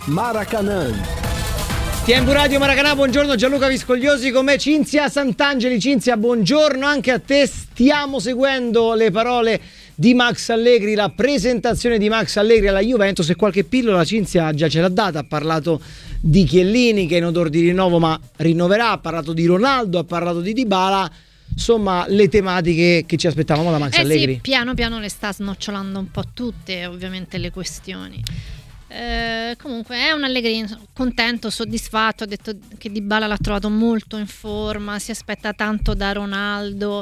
Maracanã. TMV Radio Maracanã, buongiorno Gianluca Viscogliosi, con me Cinzia Sant'Angeli. Cinzia, buongiorno anche a te. Stiamo seguendo le parole di Max Allegri, la presentazione di Max Allegri alla Juventus, e qualche pillola Cinzia già ce l'ha data. Ha parlato di Chiellini che è in odore di rinnovo ma rinnoverà, ha parlato di Ronaldo, ha parlato di Dybala, insomma le tematiche che ci aspettavamo da Max Allegri. Sì, piano piano le sta snocciolando un po' tutte, ovviamente, le questioni. Comunque è un Allegri contento, soddisfatto, ha detto che Dybala l'ha trovato molto in forma, si aspetta tanto da Ronaldo,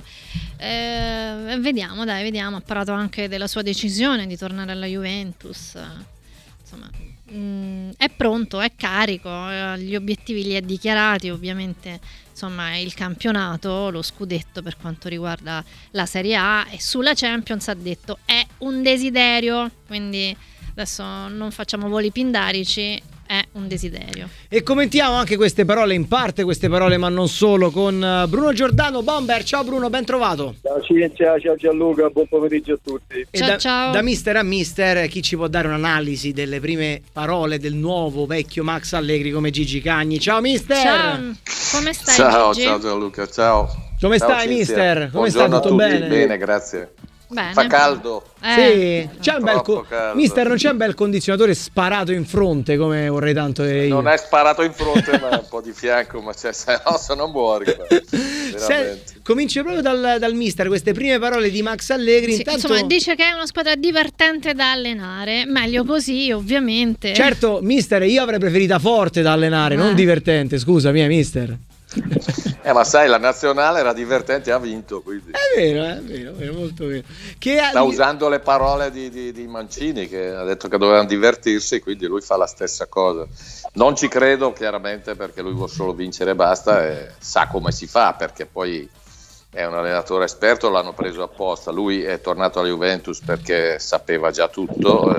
vediamo, ha parlato anche della sua decisione di tornare alla Juventus, insomma è pronto, è carico, gli obiettivi li ha dichiarati, ovviamente, insomma il campionato, lo scudetto per quanto riguarda la Serie A, e sulla Champions ha detto è un desiderio, quindi adesso non facciamo voli pindarici, è un desiderio. E commentiamo anche queste parole, in parte queste parole ma non solo, con Bruno Giordano, Bomber. Ciao Bruno, ben trovato. Ciao Cinzia, ciao Gianluca, buon pomeriggio a tutti. E ciao. Da mister a mister, chi ci può dare un'analisi delle prime parole del nuovo vecchio Max Allegri come Gigi Cagni? Ciao mister. Ciao, come stai? Ciao, Gigi? ciao Gianluca, ciao. Come Ciao, stai Cinzia. mister? Come stai? Buongiorno Tutto a tutti. bene? Bene, grazie. Bene. Fa caldo. Sì, c'è un bel caldo. mister, non c'è un bel condizionatore sparato in fronte come vorrei tanto vedere io. Non è sparato in fronte, ma un po' di fianco, ma se no sono muori. Comincio proprio dal mister, queste prime parole di Max Allegri. Sì, intanto, insomma, dice che è una squadra divertente da allenare, meglio così, ovviamente. certo mister, io avrei preferita forte da allenare, non divertente, scusami mister. Ma sai, la nazionale era divertente e ha vinto, quindi. È vero, molto vero. Sta usando le parole di Mancini, che ha detto che dovevano divertirsi, quindi lui fa la stessa cosa. Non ci credo, chiaramente, perché lui vuole solo vincere e basta, e sa come si fa, perché poi è un allenatore esperto, l'hanno preso apposta. Lui è tornato alla Juventus perché sapeva già tutto,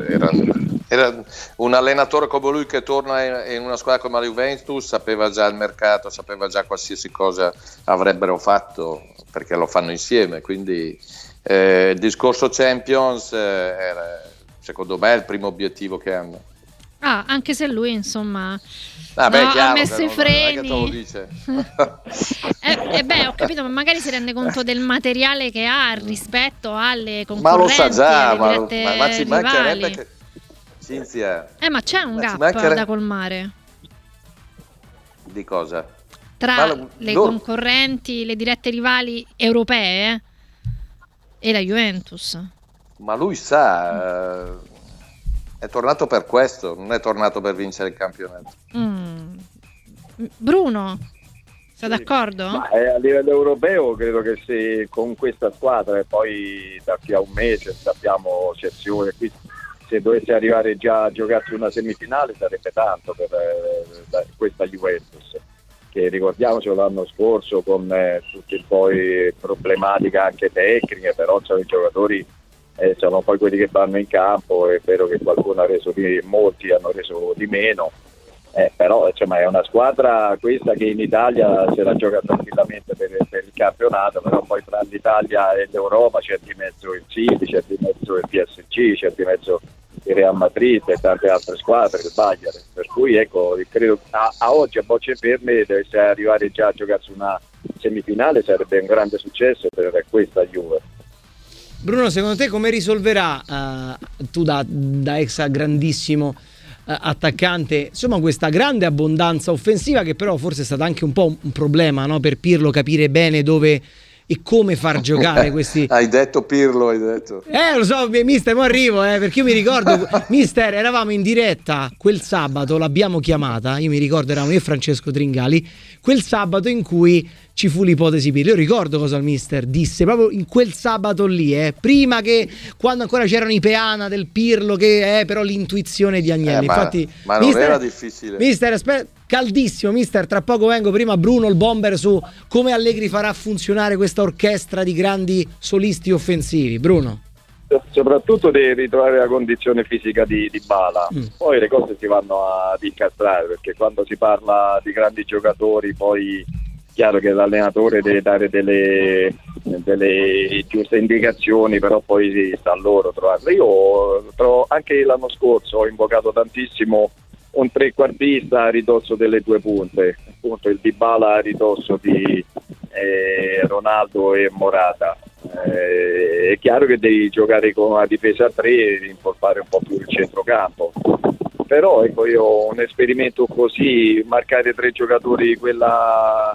era un allenatore come lui che torna in una squadra come la Juventus, sapeva già il mercato, sapeva già qualsiasi cosa avrebbero fatto, perché lo fanno insieme, quindi il discorso Champions era, secondo me, il primo obiettivo che hanno. Anche se lui, insomma, chiaro, ha messo i freni. Non è che te lo dice. Ho capito, ma magari si rende conto del materiale che ha rispetto alle concorrenti. Ma lo sa già, ma ci mancherebbe che... Cinzia. Ma c'è un gap da colmare. Di cosa? Tra le concorrenti, le dirette rivali europee e la Juventus. Ma lui sa, è tornato per questo, non è tornato per vincere il campionato. Bruno, sei d'accordo? A livello europeo credo che se con questa squadra, e poi da qui a un mese sappiamo eccezione, qui se dovesse arrivare già a giocarsi una semifinale sarebbe tanto per questa Juventus, che ricordiamocelo l'anno scorso con tutte poi problematiche anche tecniche, però sono i giocatori, sono poi quelli che vanno in campo, è vero che qualcuno ha reso molti hanno reso di meno, però insomma è una squadra questa che in Italia se la gioca tranquillamente per il campionato, però poi tra l'Italia e l'Europa c'è di mezzo il City, c'è di mezzo il PSG, c'è di mezzo il Real Madrid e tante altre squadre, il Bayern, per cui ecco, credo a oggi a bocce ferme dovesse arrivare già a giocarsi una semifinale sarebbe un grande successo per questa Juve. Bruno, secondo te come risolverà tu da ex grandissimo attaccante, insomma, questa grande abbondanza offensiva, che però forse è stata anche un po' un problema, no? Per Pirlo capire bene dove e come far giocare questi. Hai detto Pirlo, hai detto. Lo so, mister, mo arrivo, perché io mi ricordo, mister, eravamo in diretta quel sabato, l'abbiamo chiamata, io mi ricordo, eravamo io e Francesco Tringali, quel sabato in cui ci fu l'ipotesi Pirlo. Io ricordo cosa il mister disse proprio in quel sabato lì, prima che, quando ancora c'erano i peana del Pirlo, che però l'intuizione di Agnelli. Infatti, ma non mister, era difficile. Mister, aspetta, caldissimo, mister, tra poco vengo. Prima Bruno, il bomber, su come Allegri farà funzionare questa orchestra di grandi solisti offensivi. Bruno. Soprattutto di ritrovare la condizione fisica di Dybala. Poi le cose si vanno ad incastrare, perché quando si parla di grandi giocatori poi chiaro che l'allenatore deve dare delle giuste indicazioni, però poi sta a loro trovarle. Io anche l'anno scorso ho invocato tantissimo un trequartista a ridosso delle due punte, appunto il Dybala a ridosso di Ronaldo e Morata. È chiaro che devi giocare con una difesa a 3 e rinforzare un po' più il centrocampo, però ecco, io un esperimento così, marcare 3 giocatori di quella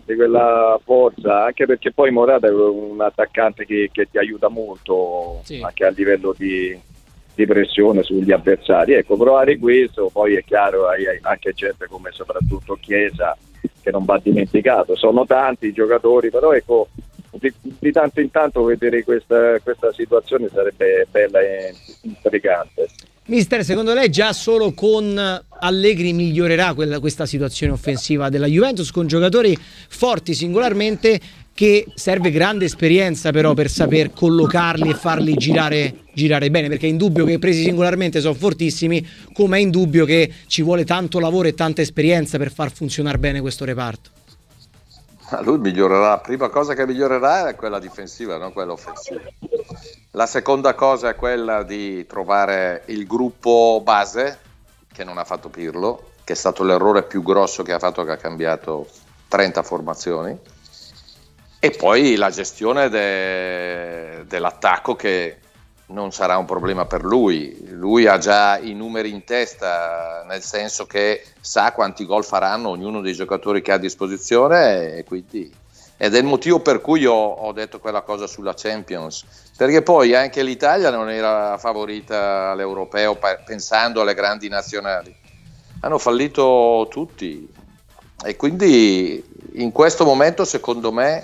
forza, anche perché poi Morata è un attaccante che ti aiuta molto, sì, anche a livello di pressione sugli avversari. Ecco, provare questo, poi è chiaro, hai anche gente come soprattutto Chiesa che non va dimenticato. Sono tanti i giocatori, però ecco, di tanto in tanto vedere questa situazione sarebbe bella e intrigante. Mister, secondo lei già solo con Allegri migliorerà questa situazione offensiva della Juventus, con giocatori forti singolarmente, che serve grande esperienza però per saper collocarli e farli girare bene, perché è indubbio che presi singolarmente sono fortissimi, come è indubbio che ci vuole tanto lavoro e tanta esperienza per far funzionare bene questo reparto. Lui migliorerà, la prima cosa che migliorerà è quella difensiva, non quella offensiva. La seconda cosa è quella di trovare il gruppo base, che non ha fatto Pirlo, che è stato l'errore più grosso che ha fatto, che ha cambiato 30 formazioni, e poi la gestione dell'attacco, che non sarà un problema per lui. Lui ha già i numeri in testa, nel senso che sa quanti gol faranno ognuno dei giocatori che ha a disposizione, e quindi, ed è il motivo per cui ho detto quella cosa sulla Champions, perché poi anche l'Italia non era favorita all'europeo pensando alle grandi nazionali, hanno fallito tutti, e quindi in questo momento secondo me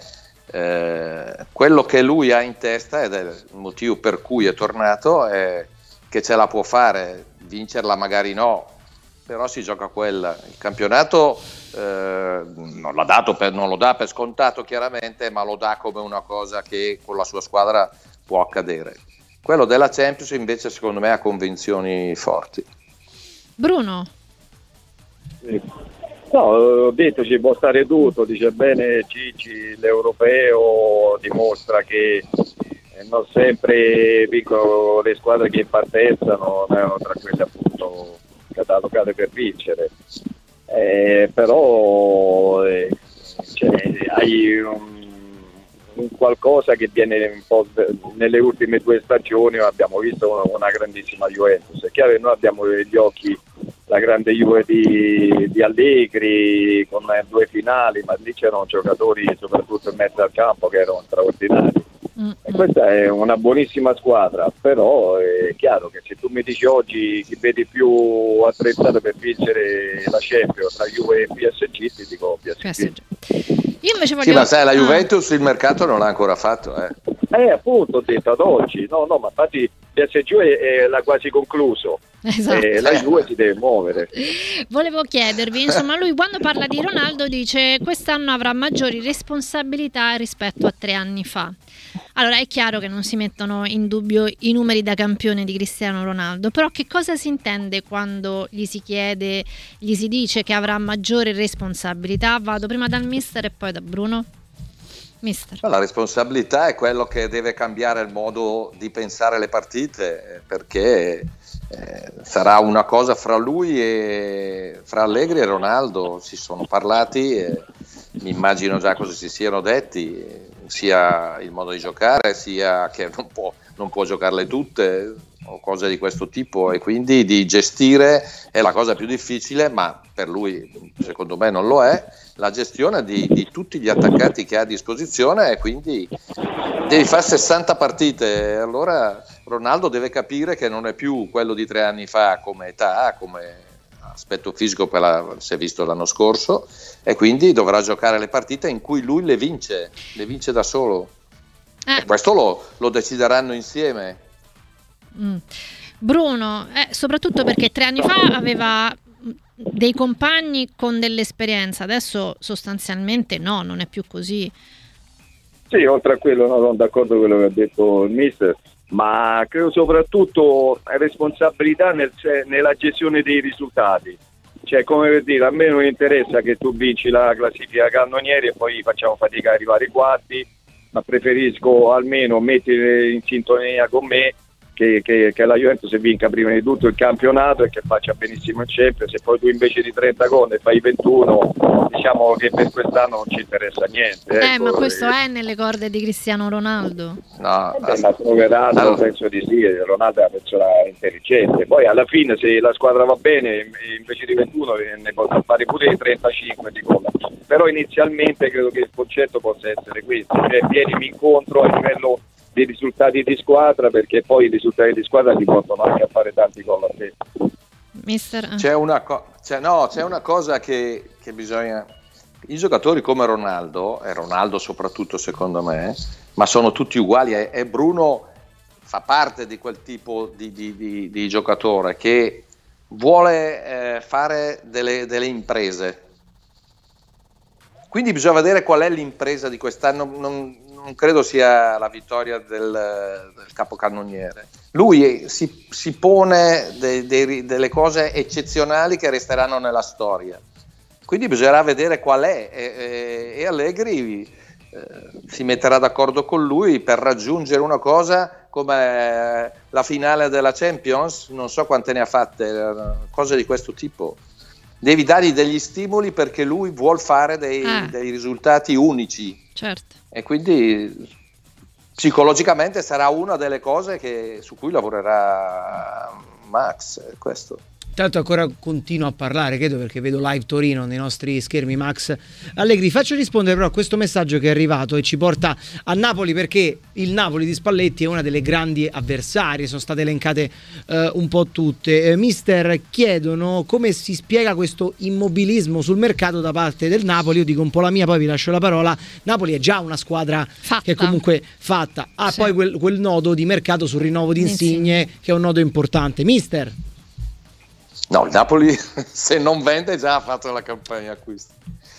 quello che lui ha in testa, ed è il motivo per cui è tornato, è che ce la può fare, vincerla magari no, però si gioca quella. Il campionato non lo dà per scontato chiaramente, ma lo dà come una cosa che con la sua squadra può accadere. Quello della Champions invece secondo me ha convinzioni forti. Bruno? No, ho detto ci può stare tutto, dice bene Cicci, l'europeo dimostra che non sempre vincono le squadre che in partenza non erano tra quelle appunto catalogate per vincere, però hai un qualcosa che viene un po' nelle ultime 2 stagioni. Abbiamo visto una grandissima Juventus, è chiaro che noi abbiamo negli occhi la grande Juve di Allegri con 2 finali, ma lì c'erano giocatori soprattutto in mezzo al campo che erano straordinari. E questa è una buonissima squadra, però è chiaro che se tu mi dici oggi chi vedi più attrezzato per vincere la Champions tra Juve e PSG, ti dico PSG. Io invece voglio... Sì, ma sai, la Juventus il mercato non l'ha ancora fatto. Appunto, ho detto ad oggi, no, ma infatti PSG l'ha quasi concluso. Esatto. La Juve si deve muovere. Volevo chiedervi, insomma, lui quando parla di Ronaldo dice quest'anno avrà maggiori responsabilità rispetto a 3 anni fa. Allora è chiaro che non si mettono in dubbio i numeri da campione di Cristiano Ronaldo, però che cosa si intende quando gli si dice che avrà maggiore responsabilità? Vado prima dal mister e poi da Bruno. Mister. La responsabilità è quello che deve cambiare il modo di pensare le partite, perché sarà una cosa fra lui e fra Allegri e Ronaldo. Si sono parlati e mi immagino già cosa si siano detti, sia il modo di giocare, sia che non può giocarle tutte o cose di questo tipo, e quindi di gestire è la cosa più difficile, ma per lui secondo me non lo è, la gestione di tutti gli attaccanti che ha a disposizione, e quindi devi fare 60 partite. Allora Ronaldo deve capire che non è più quello di 3 anni fa come età, come aspetto fisico, si è visto l'anno scorso, e quindi dovrà giocare le partite in cui lui le vince da solo, e questo lo decideranno insieme. Bruno, soprattutto perché 3 anni fa aveva dei compagni con dell'esperienza, adesso sostanzialmente non è più così. Sì, oltre a quello sono d'accordo con quello che ha detto il mister, ma credo soprattutto responsabilità nella gestione dei risultati. Cioè, come per dire, a me non interessa che tu vinci la classifica cannonieri e poi facciamo fatica a arrivare ai quarti, ma preferisco almeno mettere in sintonia con me che la Juventus vinca prima di tutto il campionato e che faccia benissimo il Champions, e poi tu invece di 30 gol ne fai 21, diciamo che per quest'anno non ci interessa niente. Ecco. Ma questo è nelle corde di Cristiano Ronaldo? No, ma troveranno, penso di sì. Ronaldo è una persona intelligente, poi alla fine se la squadra va bene invece di 21 ne potrà fare pure 35 di gol, però inizialmente credo che il concetto possa essere questo, cioè vienimi incontro a livello di risultati di squadra, perché poi i risultati di squadra ti portano anche a fare tanti gol a te. Mister? C'è una cosa che bisogna... I giocatori come Ronaldo, e Ronaldo soprattutto secondo me, ma sono tutti uguali, e Bruno fa parte di quel tipo di giocatore che vuole fare delle imprese. Quindi bisogna vedere qual è l'impresa di quest'anno. Non credo sia la vittoria del capocannoniere. Lui si pone delle cose eccezionali che resteranno nella storia. Quindi bisognerà vedere qual è, e Allegri si metterà d'accordo con lui per raggiungere una cosa come la finale della Champions, non so quante ne ha fatte, cose di questo tipo. Devi dargli degli stimoli perché lui vuol fare dei risultati unici. Certo. E quindi psicologicamente sarà una delle cose su cui lavorerà Max, questo. Tanto ancora continuo a parlare, credo, perché vedo live Torino nei nostri schermi. Max Allegri, faccio rispondere però a questo messaggio che è arrivato e ci porta a Napoli, perché il Napoli di Spalletti è una delle grandi avversarie, sono state elencate un po' tutte. Mister, chiedono come si spiega questo immobilismo sul mercato da parte del Napoli. Io dico un po' la mia, poi vi lascio la parola. Napoli è già una squadra fatta, che è comunque fatta, sì. Poi quel nodo di mercato sul rinnovo di Insigne, che è un nodo importante. Mister? No, il Napoli se non vende già ha fatto la campagna acquisti.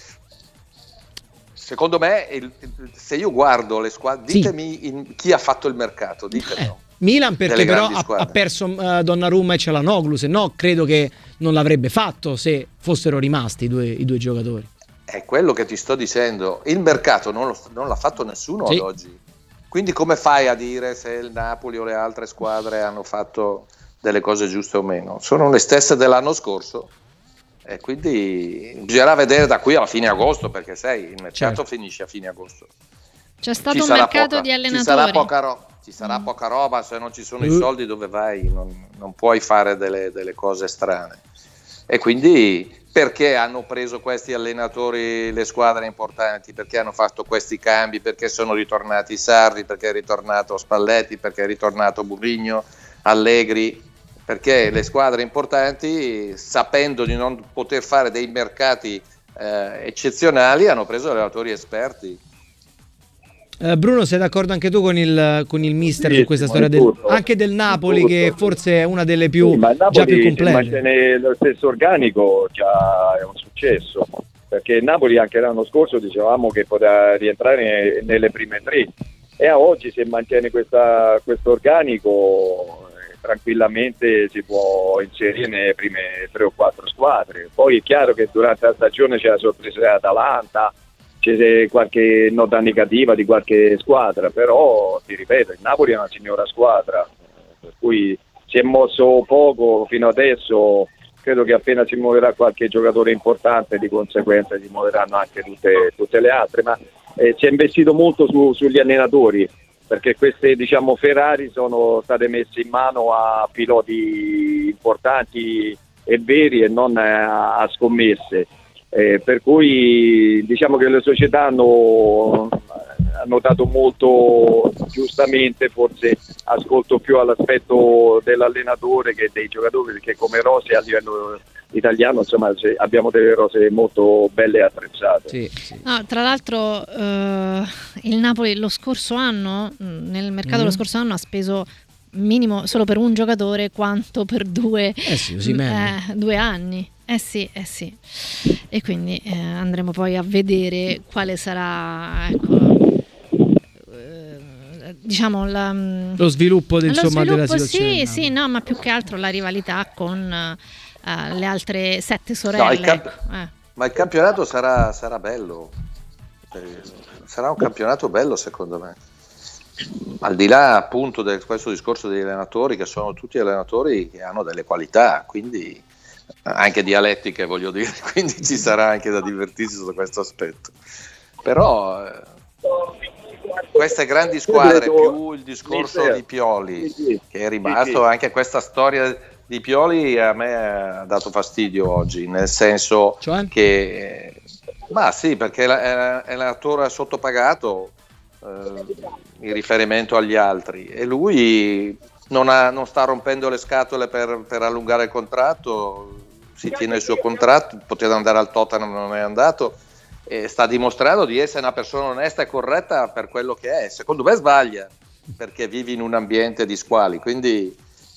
Secondo me, se io guardo le squadre, ditemi chi ha fatto il mercato, ditemelo. Milan, perché però ha perso Donnarumma e Çalhanoğlu, se no credo che non l'avrebbe fatto se fossero rimasti i due giocatori. È quello che ti sto dicendo, il mercato non l'ha fatto nessuno ad oggi. Quindi come fai a dire se il Napoli o le altre squadre hanno fatto delle cose giuste o meno? Sono le stesse dell'anno scorso, e quindi bisognerà vedere da qui alla fine agosto, perché il mercato finisce a fine agosto. C'è stato un mercato di allenatori, ci sarà poca roba, se non ci sono i soldi dove vai? Non puoi fare delle cose strane, e quindi perché hanno preso questi allenatori le squadre importanti, perché hanno fatto questi cambi, perché sono ritornati Sarri, perché è ritornato Spalletti, perché è ritornato Mourinho, Allegri, perché le squadre importanti, sapendo di non poter fare dei mercati eccezionali, hanno preso allenatori esperti. Bruno, sei d'accordo anche tu con il mister su questa storia anche del Napoli, che forse è una delle più già più complete? Mantiene lo stesso organico già è un successo, perché il Napoli anche l'anno scorso dicevamo che poteva rientrare nelle prime tre, e a oggi se mantiene questo organico tranquillamente si può inserire nelle prime 3 o 4 squadre. Poi è chiaro che durante la stagione c'è la sorpresa dell'Atalanta, c'è qualche nota negativa di qualche squadra, però ti ripeto, il Napoli è una signora squadra, per cui si è mosso poco fino adesso. Credo che appena si muoverà qualche giocatore importante, di conseguenza si muoveranno anche tutte le altre, ma si è investito molto sugli allenatori, perché queste Ferrari sono state messe in mano a piloti importanti e veri, e non a scommesse, per cui diciamo che le società hanno dato molto, giustamente forse ascolto più all'aspetto dell'allenatore che dei giocatori, perché come rose a livello italiano abbiamo delle rose molto belle e attrezzate. Sì. No, tra l'altro il Napoli lo scorso anno, nel mercato lo scorso anno, ha speso minimo solo per un giocatore quanto per 2 anni. Sì. E quindi andremo poi a vedere quale sarà, lo sviluppo della situazione. Sì, no, ma più che altro la rivalità con le altre 7 sorelle. Ma il campionato sarà bello, sarà un campionato bello secondo me. al di là appunto di questo discorso degli allenatori, che sono tutti allenatori che hanno delle qualità, quindi anche dialettiche, voglio dire, quindi ci sarà anche da divertirsi su questo aspetto. Però queste grandi squadre, più il discorso di Pioli, che è rimasto, anche questa storia di Pioli a me ha dato fastidio oggi, nel senso che ma sì, perché è l'attore sottopagato in riferimento agli altri, e lui non sta rompendo le scatole per allungare il contratto, si tiene il suo contratto, poteva andare al Tottenham, non è andato, e sta dimostrando di essere una persona onesta e corretta per quello che è. Secondo me sbaglia, perché vivi in un ambiente di squali, quindi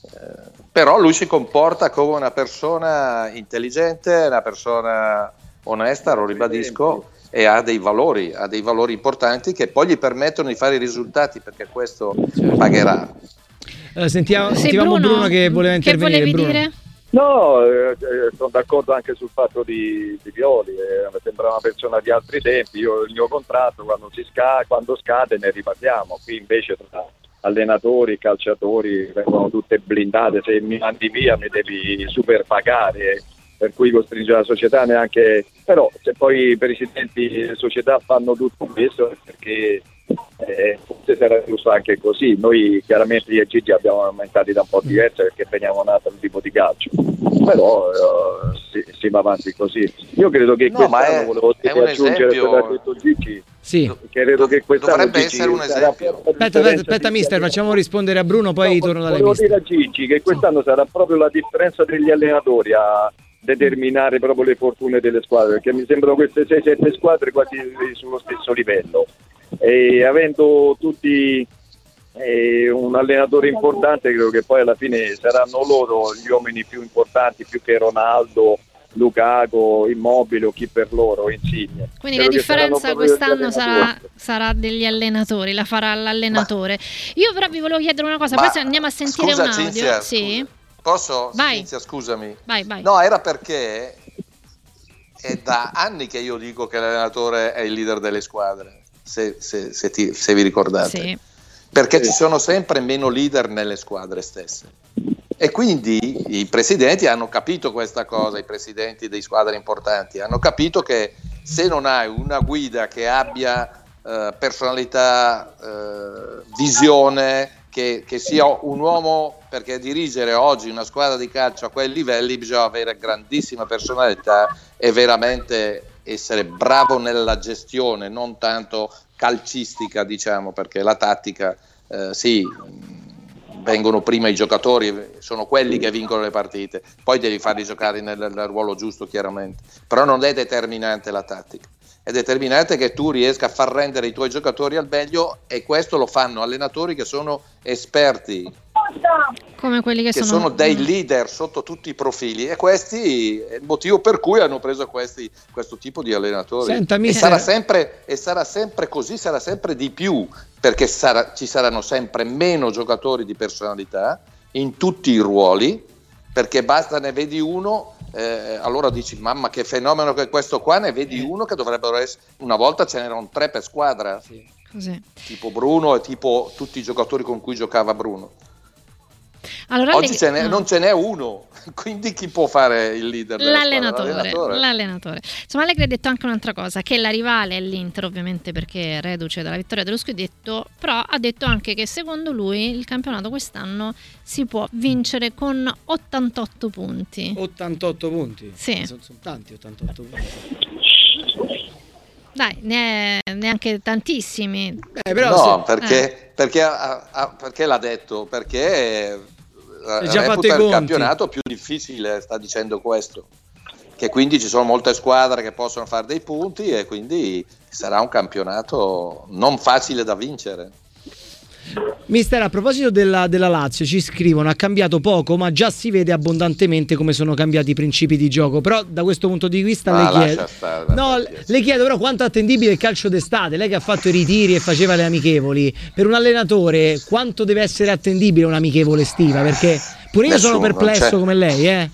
però lui si comporta come una persona intelligente, una persona onesta, lo ribadisco, e ha dei valori importanti che poi gli permettono di fare i risultati, perché questo pagherà. Sentivamo Bruno che voleva intervenire. Che volevi Bruno dire? No, sono d'accordo anche sul fatto di Pioli, mi sembra una persona di altri tempi. Io il mio contratto quando scade ne riparliamo, qui invece tra allenatori, calciatori vengono tutte blindate, se mi mandi via mi devi super pagare, per cui costringe la società neanche. Però se poi i presidenti delle società fanno tutto questo è perché forse sarà giusto anche così. Noi chiaramente io e Gigi abbiamo aumentati da un po' diverse perché veniamo da un altro tipo di calcio, però si va avanti così. Io credo che quest'anno, volevo aggiungere quello che ha detto Gigi, sì, credo che quest'anno dovrebbe essere un esempio. Aspetta mister, facciamo rispondere a Bruno, poi torno dalle mister. Volevo dire a Gigi che quest'anno sarà proprio la differenza degli allenatori a determinare proprio le fortune delle squadre, perché mi sembrano queste 6-7 squadre quasi sullo stesso livello, e avendo tutti un allenatore importante, credo che poi alla fine saranno loro gli uomini più importanti, più che Ronaldo, Lukaku, Immobile o chi per loro, Insigne. Quindi la differenza quest'anno sarà degli allenatori, la farà l'allenatore. Io però vi volevo chiedere una cosa, poi andiamo a sentire un audio. Cinzia, sì. Posso? Vai. Cinzia, scusami. Vai. No, era perché è da anni che io dico che l'allenatore è il leader delle squadre, se vi ricordate. Sì. Perché ci sono sempre meno leader nelle squadre stesse. E quindi i presidenti hanno capito questa cosa, i presidenti di squadre importanti hanno capito che se non hai una guida che abbia personalità, visione, che sia un uomo, perché dirigere oggi una squadra di calcio a quei livelli bisogna avere grandissima personalità e veramente essere bravo nella gestione, non tanto calcistica, diciamo, perché la tattica sì, vengono prima i giocatori, sono quelli che vincono le partite, poi devi farli giocare nel ruolo giusto, chiaramente, però non è determinante la tattica. È determinante che tu riesca a far rendere i tuoi giocatori al meglio, e questo lo fanno allenatori che sono esperti, come quelli che sono dei leader sotto tutti i profili, e questi è il motivo per cui hanno preso questo tipo di allenatori. Senta, e sarà sempre così, sarà sempre di più, perché ci saranno sempre meno giocatori di personalità in tutti i ruoli, perché basta ne vedi uno, allora dici mamma che fenomeno che è questo qua, ne vedi uno che dovrebbero essere, una volta ce n'erano 3 per squadra, sì. Così. Tipo Bruno e tipo tutti i giocatori con cui giocava Bruno. Allora, oggi non ce n'è uno, quindi chi può fare il leader? L'allenatore. Insomma, Allegri ha detto anche un'altra cosa, che la rivale è l'Inter, ovviamente perché è reduce dalla vittoria dello scudetto, però ha detto anche che secondo lui il campionato quest'anno si può vincere con 88 punti. 88 punti? Sì. Sono tanti 88 punti. Dai, neanche tantissimi. Però perché l'ha detto? Perché reputa il campionato più difficile, sta dicendo questo, che quindi ci sono molte squadre che possono fare dei punti e quindi sarà un campionato non facile da vincere. Mister, a proposito della Lazio, ci scrivono: ha cambiato poco, ma già si vede abbondantemente come sono cambiati i principi di gioco. Però da questo punto di vista le chiedo però quanto è attendibile il calcio d'estate. Lei che ha fatto i ritiri e faceva le amichevoli, per un allenatore quanto deve essere attendibile un'amichevole estiva? Perché pure io sono perplesso come lei,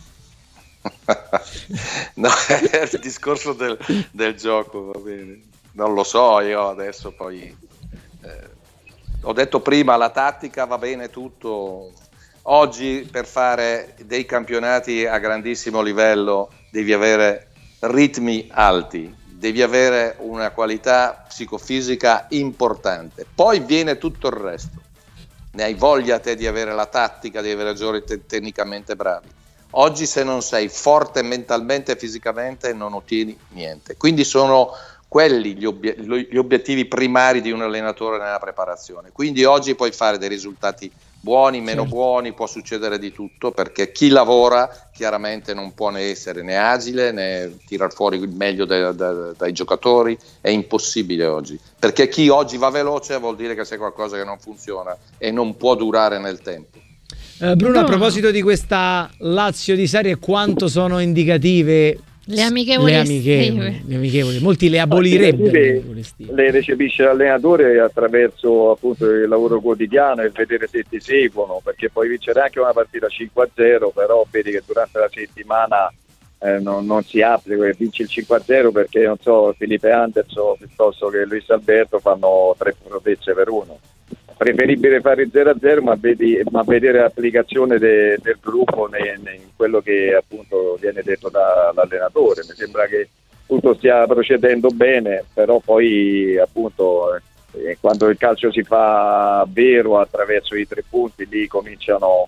No, è il discorso del gioco, va bene. Non lo so io adesso, poi ho detto prima, la tattica va bene tutto. Oggi per fare dei campionati a grandissimo livello devi avere ritmi alti, devi avere una qualità psicofisica importante, poi viene tutto il resto. Ne hai voglia te di avere la tattica, di avere giocatori tecnicamente bravi. Oggi se non sei forte mentalmente e fisicamente non ottieni niente. Quindi sono quelli gli obiettivi primari di un allenatore nella preparazione. Quindi oggi puoi fare dei risultati buoni, meno buoni, può succedere di tutto, perché chi lavora chiaramente non può né essere né agile né tirar fuori il meglio dai giocatori, è impossibile oggi, perché chi oggi va veloce vuol dire che c'è qualcosa che non funziona e non può durare nel tempo. Bruno, a proposito di questa Lazio di serie, quanto sono indicative le amichevoli? Molti le abolirebbero. Le recepisce l'allenatore attraverso appunto il lavoro quotidiano e vedere se ti seguono, perché puoi vincere anche una partita 5-0, però vedi che durante la settimana non si applica, vinci il 5-0 perché non so, Felipe Anderson piuttosto che Luis Alberto fanno 3 prodezze per uno. Preferibile fare il 0-0, ma vedere l'applicazione del gruppo in quello che appunto viene detto dall'allenatore. Mi sembra che tutto stia procedendo bene, però poi appunto quando il calcio si fa vero attraverso i 3 punti, lì cominciano,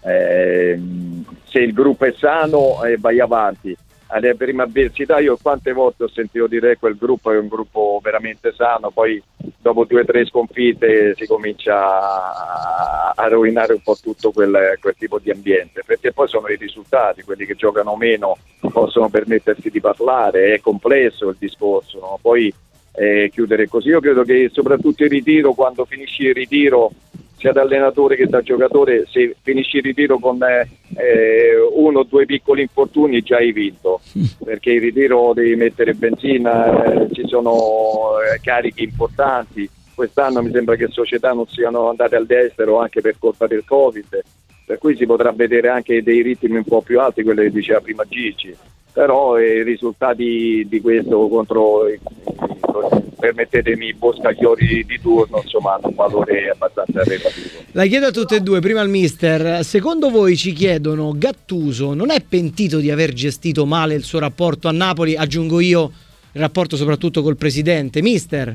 se il gruppo è sano vai avanti. Alle prime avversità io quante volte ho sentito dire che quel gruppo è un gruppo veramente sano, poi dopo 2 o 3 sconfitte si comincia a rovinare un po' tutto quel tipo di ambiente, perché poi sono i risultati, quelli che giocano meno possono permettersi di parlare, è complesso il discorso, no? Poi chiudere così. Io credo che soprattutto il ritiro, quando finisci il ritiro sia da allenatore che da giocatore, se finisci il ritiro con 1 o 2 piccoli infortuni già hai vinto, perché il ritiro devi mettere benzina, ci sono carichi importanti. Quest'anno mi sembra che società non siano andate all'estero anche per colpa del Covid, per cui si potrà vedere anche dei ritmi un po' più alti, quello che diceva prima Gigi, però i risultati di questo contro, permettetemi, i boscagliori di turno, insomma, hanno un valore abbastanza relativo. La chiedo a tutte e due, prima al mister, secondo voi, ci chiedono, Gattuso non è pentito di aver gestito male il suo rapporto a Napoli? Aggiungo io, il rapporto soprattutto col presidente. Mister?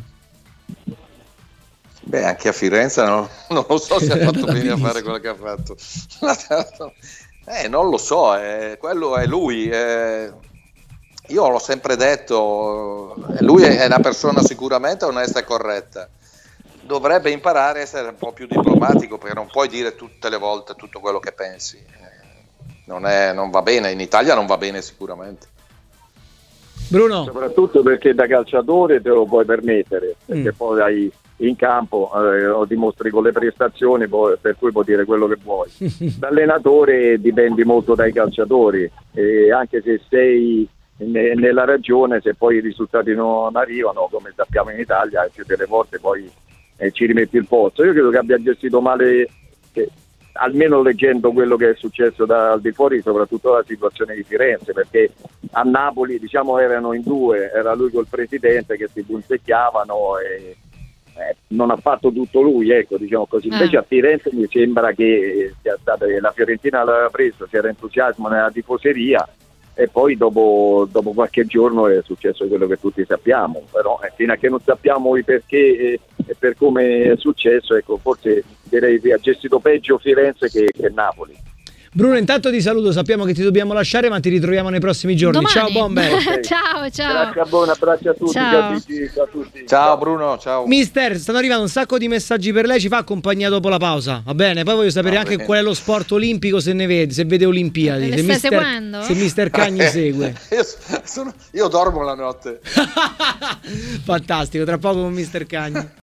Beh, anche a Firenze non lo so se ha fatto bene a fare quello che ha fatto. Non lo so, quello è lui. Io l'ho sempre detto, lui è una persona sicuramente onesta e corretta. Dovrebbe imparare a essere un po' più diplomatico, perché non puoi dire tutte le volte tutto quello che pensi. Non va bene, in Italia non va bene sicuramente. Bruno? Soprattutto perché da calciatore te lo puoi permettere, perché poi hai in campo lo dimostri con le prestazioni, per cui puoi dire quello che vuoi. Da allenatore dipendi molto dai calciatori, e anche se sei nella ragione, se poi i risultati non arrivano, come sappiamo in Italia, più delle volte poi ci rimetti il pozzo. Io credo che abbia gestito male, almeno leggendo quello che è successo al di fuori, soprattutto la situazione di Firenze, perché a Napoli diciamo erano in 2, era lui col presidente che si punzecchiavano e non ha fatto tutto lui, ecco, diciamo così. Invece a Firenze mi sembra che sia stata, la Fiorentina l'aveva preso, c'era entusiasmo nella tifoseria, e poi dopo qualche giorno è successo quello che tutti sappiamo, però fino a che non sappiamo i perché e per come è successo, ecco, forse direi che ha gestito peggio Firenze che Napoli. Bruno, intanto ti saluto, sappiamo che ti dobbiamo lasciare, ma ti ritroviamo nei prossimi giorni. Domani. Ciao Bomber. Okay. Ciao. Grazie, un abbraccio a tutti. Ciao. A tutti. Ciao Bruno, ciao. Mister, stanno arrivando un sacco di messaggi per lei, ci fa compagnia dopo la pausa, va bene? Poi voglio sapere anche qual è lo sport olimpico, se ne vede, se vede Olimpiadi. Le stai seguendo? Se Mister Cagni segue. Io dormo la notte. Fantastico, tra poco con Mister Cagni.